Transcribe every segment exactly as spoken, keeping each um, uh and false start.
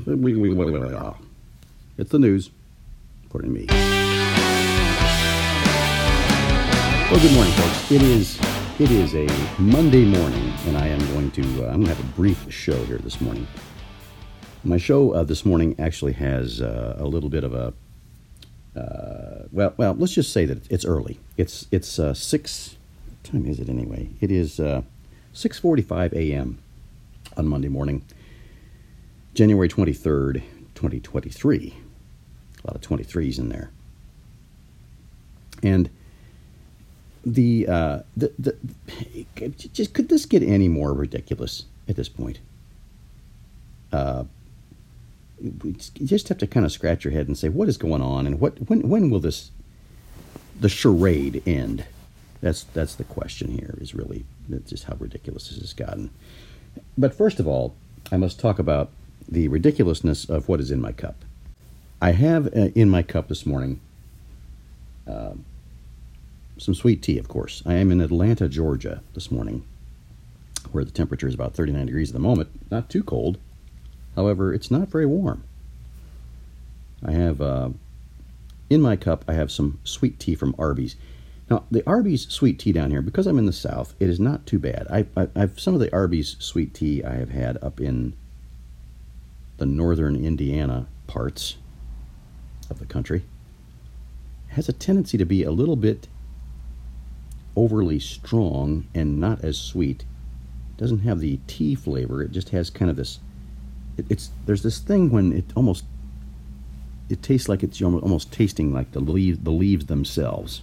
It's the news. According to me. Well, good morning, folks. It is it is a Monday morning, and I am going to uh, I'm going to have a brief show here this morning. My show uh, this morning actually has uh, a little bit of a uh, well, well. Let's just say that it's early. It's it's uh, six. What time is it anyway? It is uh, six forty-five a.m. on Monday morning, January twenty-third, twenty twenty-three. A lot of twenty-threes in there, and the uh, the the just could this get any more ridiculous at this point? Uh, you just have to kind of scratch your head and say, what is going on, and what when when will this the charade end? That's that's the question here. Is really just how ridiculous this has gotten. But first of all, I must talk about the ridiculousness of what is in my cup. I have uh, in my cup this morning uh, some sweet tea, of course. I am in Atlanta, Georgia this morning, where the temperature is about thirty-nine degrees at the moment. Not too cold. However, it's not very warm. I have, uh, in my cup, I have some sweet tea from Arby's. Now, the Arby's sweet tea down here, because I'm in the South, it is not too bad. I, I, I've some of the Arby's sweet tea I have had up in the northern Indiana parts of the country. It has a tendency to be a little bit overly strong and not as sweet. It doesn't have the tea flavor. It just has kind of this. It, it's there's this thing when it almost it tastes like it's almost, almost tasting like the leaves the leaves themselves,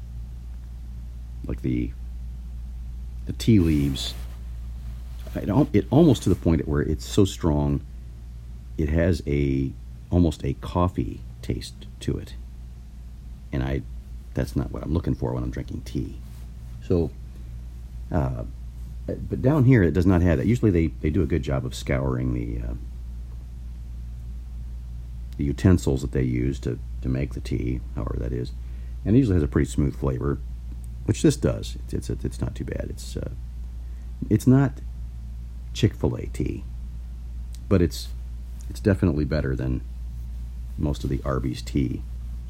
like the the tea leaves. It, it almost to the point where it's so strong, it has a almost a coffee taste to it, and I that's not what I'm looking for when I'm drinking tea. So uh, but down here it does not have that. Usually they, they do a good job of scouring the uh, the utensils that they use to, to make the tea, however that is, and it usually has a pretty smooth flavor, which this does. It's it's, it's not too bad. It's uh, it's not Chick-fil-A tea, but it's it's definitely better than most of the Arby's tea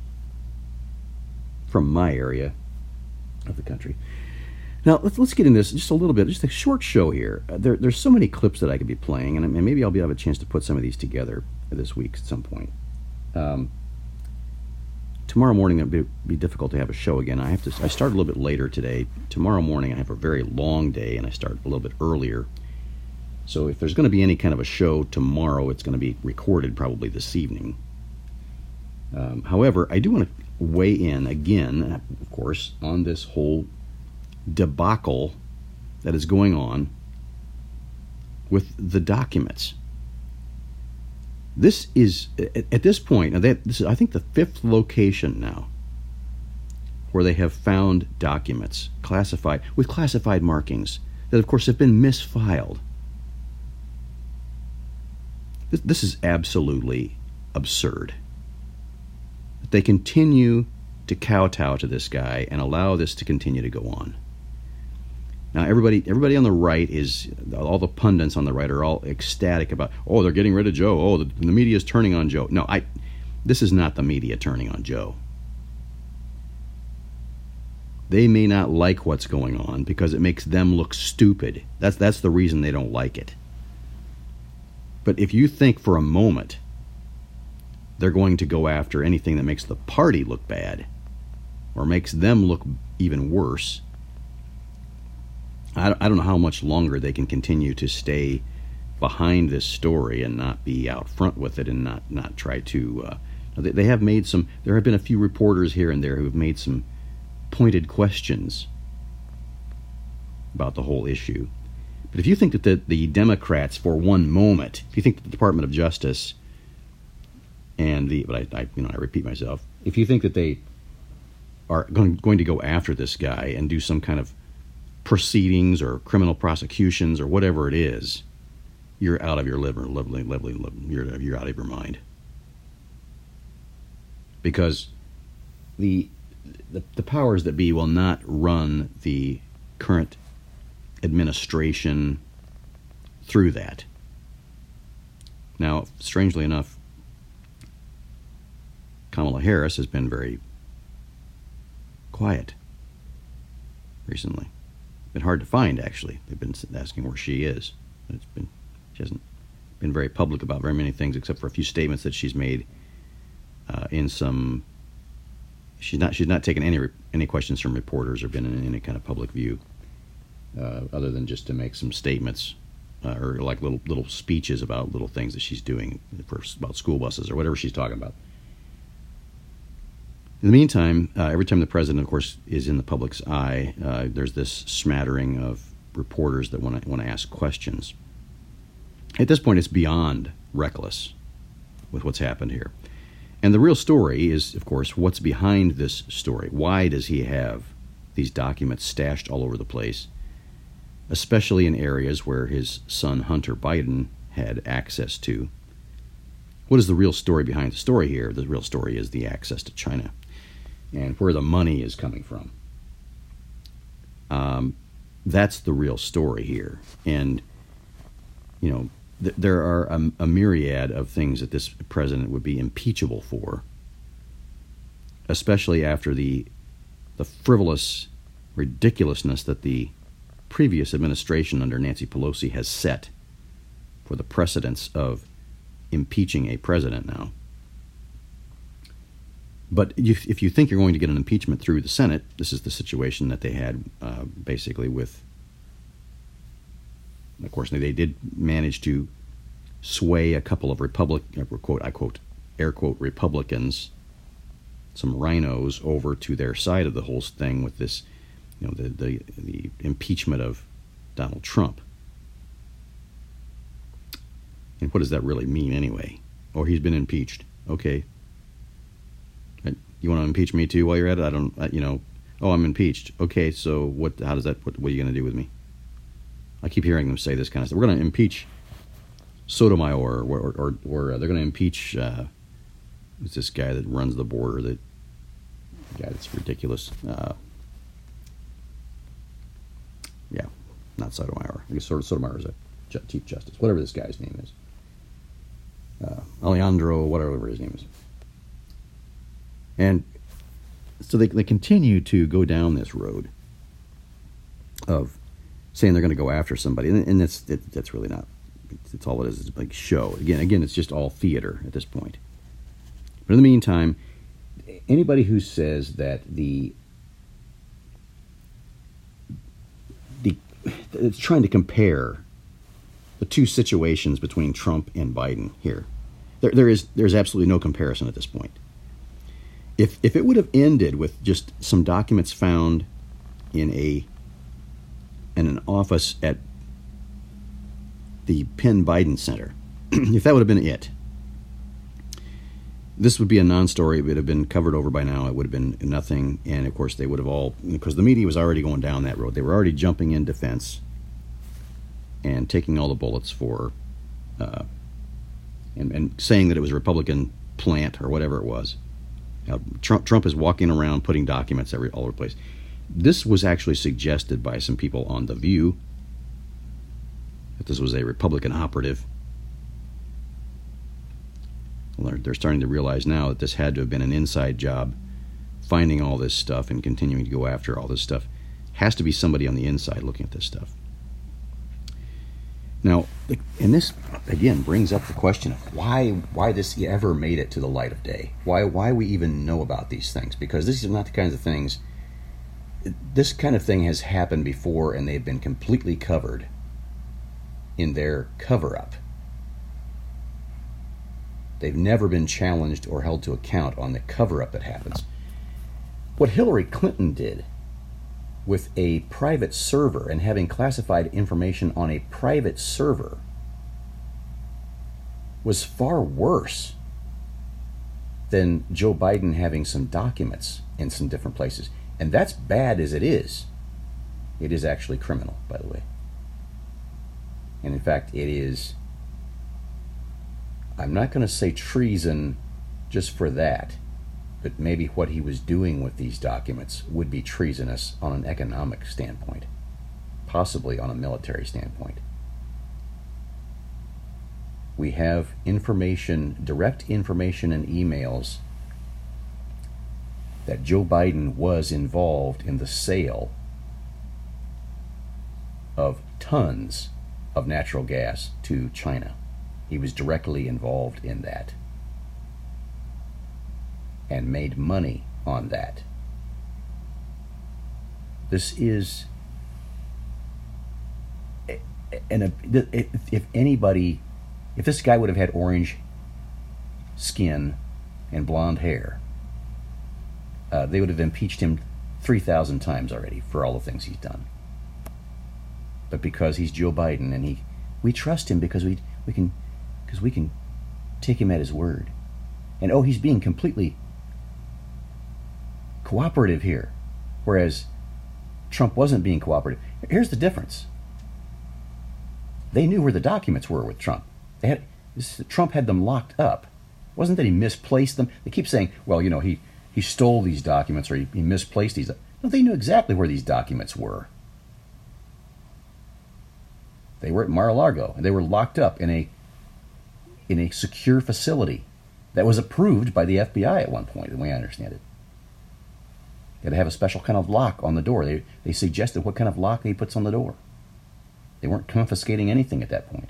from my area of the country. Now, let's let's get into this just a little bit, just a short show here. Uh, there, there's so many clips that I could be playing, and, and maybe I'll be have a chance to put some of these together this week at some point. Um, tomorrow morning, it'll be, be difficult to have a show again. I have to. I start a little bit later today. Tomorrow morning, I have a very long day, and I start a little bit earlier. So if there's going to be any kind of a show tomorrow, it's going to be recorded probably this evening. Um, however, I do want to weigh in again, of course, on this whole debacle that is going on with the documents. This is, at, at this point, now that, this is, I think, the fifth location now where they have found documents classified, with classified markings, that, of course, have been misfiled. This, this is absolutely absurd. They continue to kowtow to this guy and allow this to continue to go on. Now, everybody everybody on the right is, all the pundits on the right are all ecstatic about, oh, they're getting rid of Joe. Oh, the, the media is turning on Joe. No, I. This is not the media turning on Joe. They may not like what's going on because it makes them look stupid. That's that's the reason they don't like it. But if you think for a moment they're going to go after anything that makes the party look bad or makes them look even worse, I don't know how much longer they can continue to stay behind this story and not be out front with it and not, not try to... Uh, they, they have made some... There have been a few reporters here and there who have made some pointed questions about the whole issue. But if you think that the, the Democrats, for one moment, if you think that the Department of Justice and the... But I, I you know, I repeat myself. If you think that they are going, going to go after this guy and do some kind of proceedings or criminal prosecutions or whatever it is, you're out of your liver, lovely, lovely, lovely you're, you're out of your mind. Because the, the the powers that be will not run the current administration through that. Now, strangely enough, Kamala Harris has been very quiet recently. Been hard to find, actually. They've been asking where she is. It's been she hasn't been very public about very many things, except for a few statements that she's made uh, in some. She's not she's not taken any any questions from reporters or been in any kind of public view, uh, other than just to make some statements uh, or like little little speeches about little things that she's doing for, about school buses or whatever she's talking about. In the meantime, uh, every time the president, of course, is in the public's eye, uh, there's this smattering of reporters that want to want to ask questions. At this point, it's beyond reckless with what's happened here. And the real story is, of course, what's behind this story. Why does he have these documents stashed all over the place, especially in areas where his son Hunter Biden had access to? What is the real story behind the story here? The real story is the access to China and where the money is coming from. Um, that's the real story here. And, you know, th- there are a, a myriad of things that this president would be impeachable for, especially after the the frivolous ridiculousness that the previous administration under Nancy Pelosi has set for the precedence of impeaching a president now. But if, if you think you're going to get an impeachment through the Senate, this is the situation that they had uh, basically with, of course, they did manage to sway a couple of Republic, quote, I quote, air quote, Republicans, some rhinos, over to their side of the whole thing with this, you know, the, the, the impeachment of Donald Trump. And what does that really mean anyway? Oh, he's been impeached. Okay. You want to impeach me too while you're at it? I don't, you know, oh, I'm impeached. Okay, so what, how does that, what, what are you going to do with me? I keep hearing them say this kind of stuff. We're going to impeach Sotomayor, or, or, or, or they're going to impeach, uh, who's this guy that runs the border, that guy that's ridiculous. Uh, yeah, not Sotomayor. I guess Sotomayor is a Chief Justice, whatever this guy's name is. Uh, Alejandro, whatever his name is. And so they they continue to go down this road of saying they're going to go after somebody, and, and that's that, that's really not. It's all it is. It's a big show. Again, again, it's just all theater at this point. But in the meantime, anybody who says that the the it's trying to compare the two situations between Trump and Biden here, there there is there's absolutely no comparison at this point. If if it would have ended with just some documents found in a in an office at the Penn Biden Center, if that would have been it, this would be a non-story. It would have been covered over by now. It would have been nothing. And of course, they would have all, because the media was already going down that road. They were already jumping in defense and taking all the bullets for, uh, and, and saying that it was a Republican plant or whatever it was. Now, Trump Trump is walking around putting documents every all over the place. This was actually suggested by some people on The View, that this was a Republican operative. Well, they're, they're starting to realize now that this had to have been an inside job, finding all this stuff and continuing to go after all this stuff. Has to be somebody on the inside looking at this stuff. Now, and this, again, brings up the question of why why this ever made it to the light of day. Why why we even know about these things. Because these are not the kinds of things, this kind of thing has happened before, and they've been completely covered in their cover-up. They've never been challenged or held to account on the cover-up that happens. What Hillary Clinton did with a private server and having classified information on a private server was far worse than Joe Biden having some documents in some different places. And that's bad as it is. It is actually criminal, by the way. And in fact, it is, I'm not going to say treason just for that, but maybe what he was doing with these documents would be treasonous on an economic standpoint, possibly on a military standpoint. We have information, direct information and emails that Joe Biden was involved in the sale of tons of natural gas to China. He was directly involved in that and made money on that. This is, and if anybody, if this guy would have had orange skin and blonde hair, uh, they would have impeached him three thousand times already for all the things he's done. But because he's Joe Biden and he, we trust him because we we can, because we can take him at his word. And oh, he's being completely cooperative here, whereas Trump wasn't being cooperative. Here's the difference. They knew where the documents were with Trump. They had this, Trump had them locked up. It wasn't that he misplaced them. They keep saying, well, you know, he, he stole these documents or he, he misplaced these. No, they knew exactly where these documents were. They were at Mar-a-Lago, and they were locked up in a in a secure facility that was approved by the F B I at one point, the way I understand it. They had to have a special kind of lock on the door. They they suggested what kind of lock he puts on the door. They weren't confiscating anything at that point.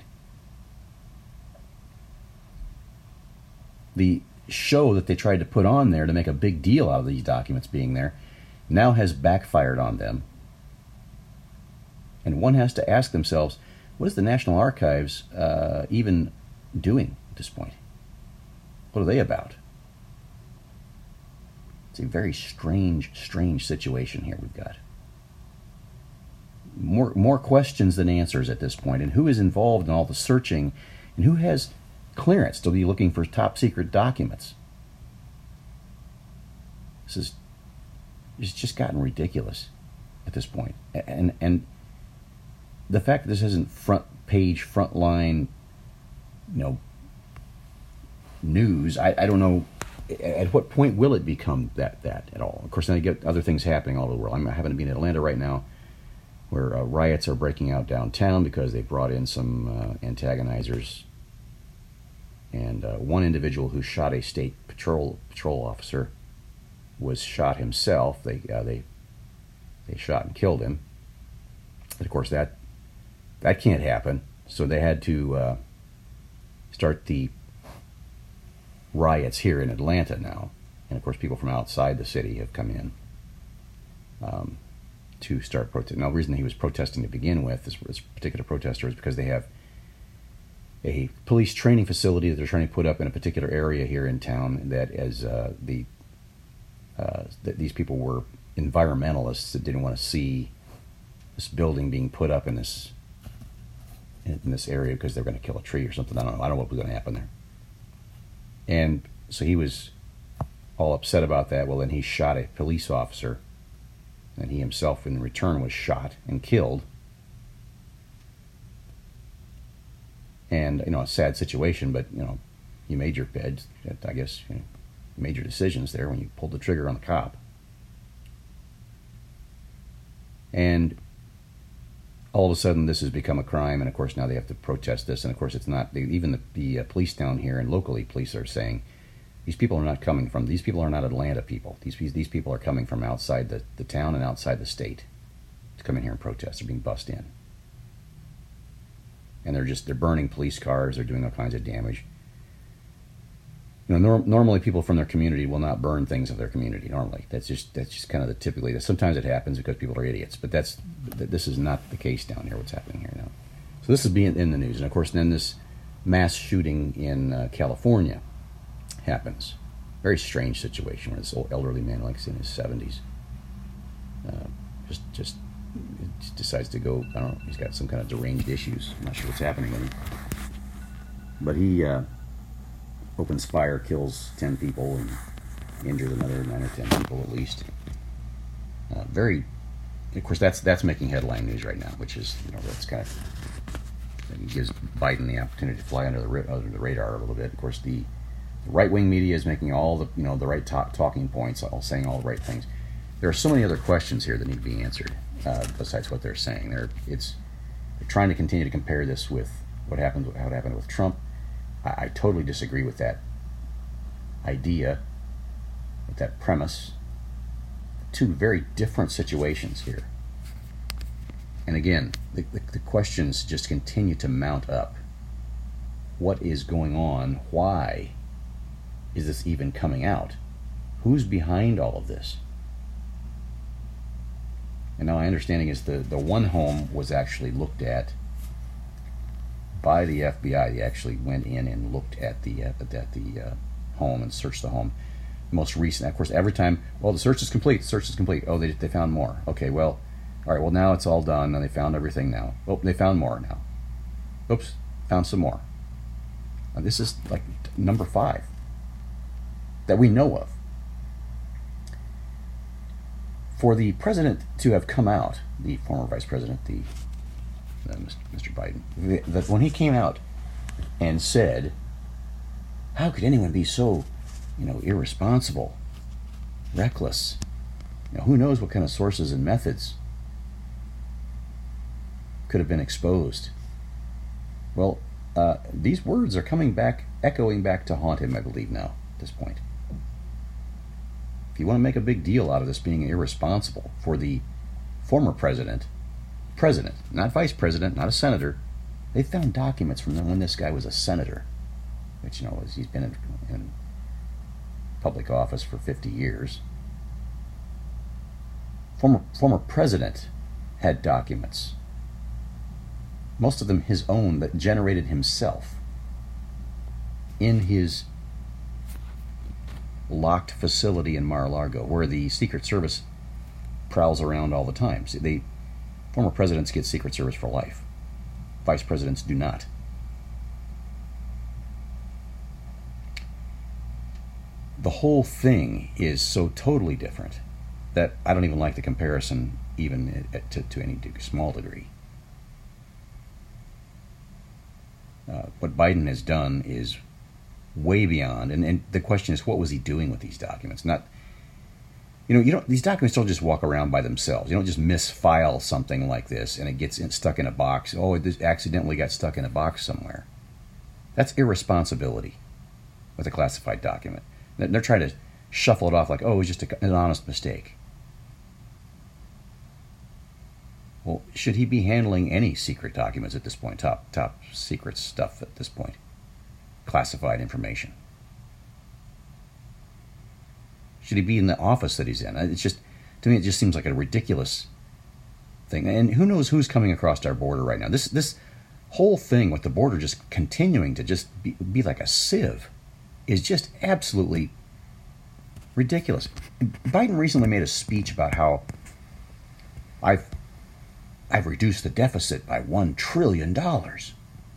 The show that they tried to put on there to make a big deal out of these documents being there now has backfired on them. And one has to ask themselves, what is the National Archives uh, even doing at this point? What are they about? It's a very strange, strange situation here we've got. More, more questions than answers at this point. And who is involved in all the searching, and who has clearance to be looking for top secret documents? This is, it's just gotten ridiculous at this point. And and the fact that this isn't front page, front line, you know, news, I, I don't know at what point will it become that that at all. Of course, then you get other things happening all over the world. I'm having to be in Atlanta right now, where uh, riots are breaking out downtown because they brought in some uh, antagonizers. And uh, one individual who shot a state patrol patrol officer was shot himself. They uh, they they shot and killed him. And of course, that that can't happen. So they had to uh, start the riots here in Atlanta now. And of course, people from outside the city have come in um, to start protesting. Now, the reason he was protesting to begin with, this, this particular protester, is because they have a police training facility that they're trying to put up in a particular area here in town that as uh, the uh, that these people were environmentalists that didn't want to see this building being put up in this in this area because they're going to kill a tree or something. I don't know. I don't know what was going to happen there. And so he was all upset about that. Well, then he shot a police officer, and he himself in return was shot and killed. And, you know, a sad situation, but, you know, you made your bed, I guess, you know, you made your decisions there when you pulled the trigger on the cop. And all of a sudden this has become a crime, and of course now they have to protest this, and of course it's not, they, even the, the uh, police down here and locally police are saying, these people are not coming from, these people are not Atlanta people. These, these people are coming from outside the, the town and outside the state to come in here and protest. They're being bussed in. And they're just, they're burning police cars, they're doing all kinds of damage. You know, nor- normally people from their community will not burn things of their community, normally. That's just, that's just kind of the typically, sometimes it happens because people are idiots, but that's, this is not the case down here, what's happening here now. So this is being in the news, and of course then this mass shooting in uh, California happens. Very strange situation where this old elderly man, like in his seventies, uh, just, just, just decides to go, I don't know, he's got some kind of deranged issues. I'm not sure what's happening with him. But he uh, opens fire, kills ten people, and injures another nine or ten people at least. Uh, very, of course, that's that's making headline news right now, which is, you know, that's kind of, it gives Biden the opportunity to fly under the under the radar a little bit. Of course, the, the right-wing media is making all the, you know, the right talk, talking points, all saying all the right things. There are so many other questions here that need to be answered. Uh, besides what they're saying, they're it's they're trying to continue to compare this with what happened, how it happened with Trump. I, I totally disagree with that idea, with that premise. Two very different situations here. And again, the, the, the questions just continue to mount up. What is going on? Why is this even coming out? Who's behind all of this? And now my understanding is the, the one home was actually looked at by the F B I. They actually went in and looked at the uh, at the uh, home and searched the home. The most recent, of course, every time, well, the search is complete, the search is complete. Oh, they, they found more. Okay, well, all right, well, now it's all done, and they found everything now. Oh, they found more now. Oops, found some more. Now, this is like number five that we know of. For the president to have come out, the former vice president, the uh, Mister Biden, that when he came out and said, how could anyone be so, you know, irresponsible, reckless? You know, who knows what kind of sources and methods could have been exposed? Well, uh, these words are coming back, echoing back to haunt him, I believe, now, at this point. If you want to make a big deal out of this being irresponsible for the former president, president, not vice president, not a senator, they found documents from when this guy was a senator, which, you know, he's been in, in public office for fifty years. Former, former president had documents, most of them his own, that generated himself in his locked facility in Mar-a-Lago, where the Secret Service prowls around all the time. See, they, former presidents get Secret Service for life. Vice presidents do not. The whole thing is so totally different that I don't even like the comparison, even to, to any small degree. Uh, what Biden has done is way beyond, and, and the question is, what was he doing with these documents? Not, you know, you don't. These documents don't just walk around by themselves. You don't just misfile something like this and it gets in, stuck in a box. Oh, it accidentally got stuck in a box somewhere. That's irresponsibility with a classified document. They're trying to shuffle it off like, oh, it was just a, an honest mistake. Well, should he be handling any secret documents at this point? Top top secret stuff at this point? Classified information. Should he be in the office that he's in? It's just, to me, it just seems like a ridiculous thing. And who knows who's coming across our border right now? This this whole thing with the border just continuing to just be, be like a sieve is just absolutely ridiculous. Biden recently made a speech about how I've I've reduced the deficit by one trillion dollars.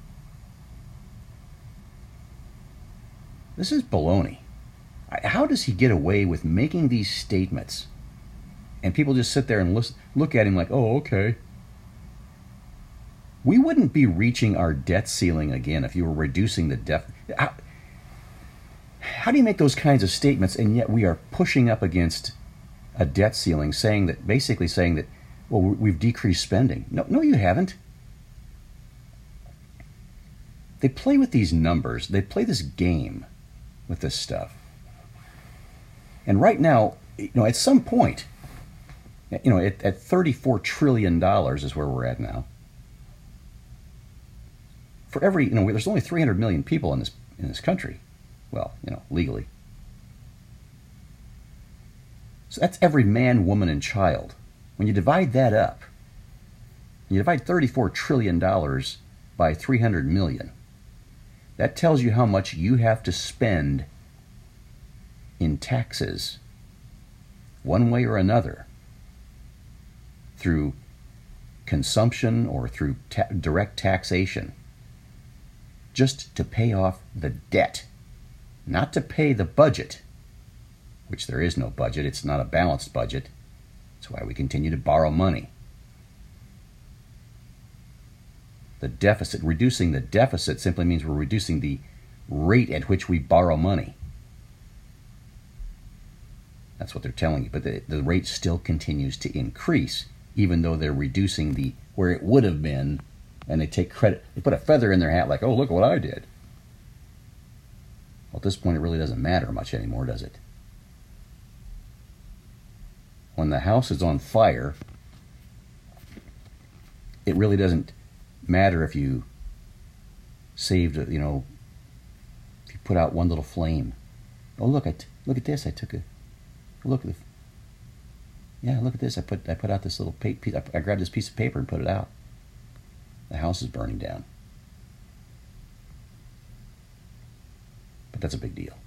This is baloney. How does he get away with making these statements? And people just sit there and listen, look at him like, oh, okay. We wouldn't be reaching our debt ceiling again if you were reducing the deficit. How, how do you make those kinds of statements and yet we are pushing up against a debt ceiling, saying that, basically saying that, well, we've decreased spending? No, no, you haven't. They play with these numbers. They play this game with this stuff. And right now, you know, at some point, you know, at, at thirty-four trillion dollars is where we're at now. For every, you know, there's only three hundred million people in this in this country. Well, you know, legally. So that's every man, woman, and child. When you divide that up, you divide thirty-four trillion dollars by three hundred million. That tells you how much you have to spend in taxes, one way or another, through consumption or through ta- direct taxation, just to pay off the debt, not to pay the budget, which there is no budget. It's not a balanced budget. That's why we continue to borrow money. The deficit, reducing the deficit simply means we're reducing the rate at which we borrow money. That's what they're telling you. But the, the rate still continues to increase, even though they're reducing the where it would have been, and they take credit. They put a feather in their hat like, oh, look what I did. Well, at this point, it really doesn't matter much anymore, does it? When the house is on fire, it really doesn't matter if you saved, you know, if you put out one little flame. Oh, look, I t- look at this. I took a look at the, yeah, look at this. I put I put out this little piece. I grabbed this piece of paper and put it out. The house is burning down. But that's a big deal.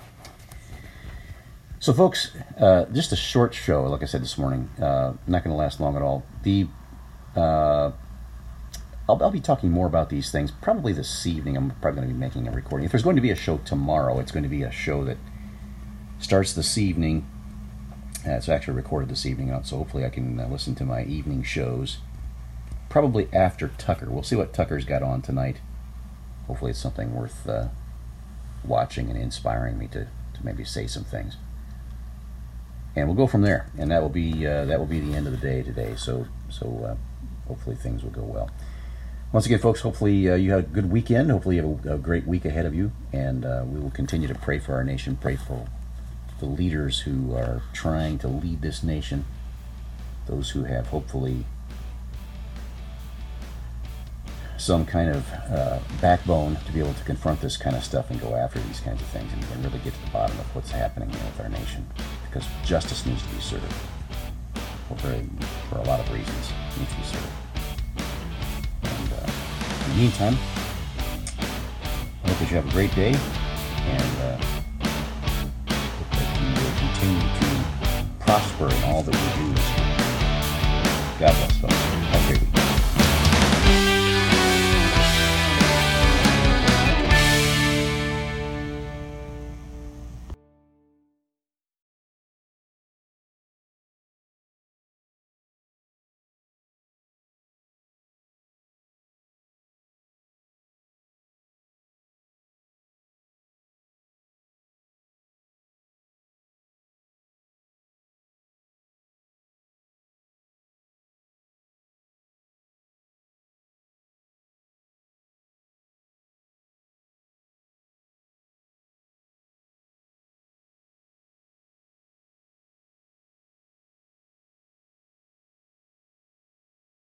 So, folks, uh, just a short show, like I said this morning. Uh, not going to last long at all. The uh, I'll, I'll be talking more about these things probably this evening. I'm probably going to be making a recording. If there's going to be a show tomorrow, it's going to be a show that starts this evening. Uh, it's actually recorded this evening, so hopefully I can uh, listen to my evening shows. Probably after Tucker. We'll see what Tucker's got on tonight. Hopefully it's something worth uh, watching and inspiring me to, to maybe say some things. And we'll go from there. And that will be uh, that will be the end of the day today. So so uh, hopefully things will go well. Once again, folks, hopefully uh, you had a good weekend. Hopefully you have a, a great week ahead of you. And uh, we will continue to pray for our nation, pray for the leaders who are trying to lead this nation, those who have hopefully some kind of uh, backbone to be able to confront this kind of stuff and go after these kinds of things and, and really get to the bottom of what's happening here with our nation, because justice needs to be served for, very, for a lot of reasons. It needs to be served. And uh, in the meantime, I hope that you have a great day, and uh, hope that you will continue to prosper in all that you do. God bless, folks.